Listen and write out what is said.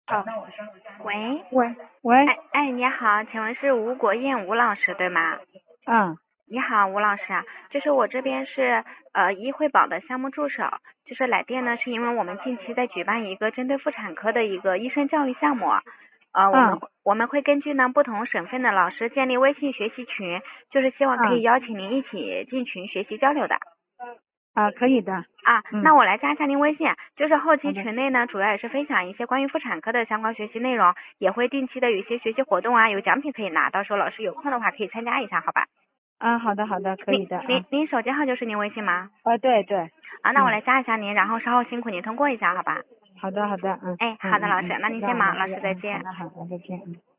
好， 喂， 喂， 哎，你好，请问是吴国艳吴老师对吗？ 嗯你好，吴老师啊，就是我这边是医惠保的项目助手，就是来电呢，是因为我们近期在举办一个针对妇产科的一个医生教育项目， 嗯我们会根据呢不同省份的老师建立微信学习群，就是希望可以嗯邀请您一起进群学习交流的。 可以的， 啊， 嗯， 那我来加一下您微信，就是后期好的， 群内呢，主要也是分享一些关于妇产科的相关学习内容，也会定期的有一些学习活动啊，有奖品可以拿，到时候老师有空的话可以参加一下，好吧？ 好的好的，可您以的啊， 您您手机号就是您微信吗？ 对对， 啊，那我嗯， 来加一下您，然后稍后辛苦您通过一下，好吧？ 好的好的， 哎，好的，老师，那您先忙，老师再见。 好的好的，再见，嗯。